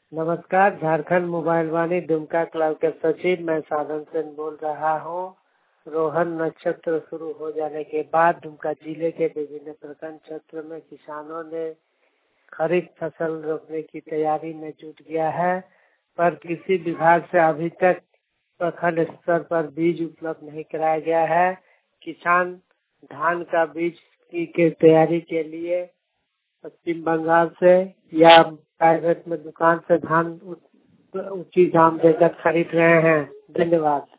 नमस्कार, Jharkhand Mobile Vani Dumka club के सचिव मैं साधन सेन बोल रहा हूँ। रोहन नक्षत्र शुरू हो जाने के बाद दुमका जिले के विभिन्न प्रखंड क्षेत्र में किसानों ने खरीफ फसल रोपने की तैयारी में जुट गया है, पर किसी विभाग से अभी तक प्रखंड स्तर पर बीज उपलब्ध नहीं कराया गया है। किसान धान का बीज की तैयारी के लिए पश्चिम बंगाल से या प्राइवेट में दुकान से धान उचित दाम देकर खरीद रहे हैं। धन्यवाद।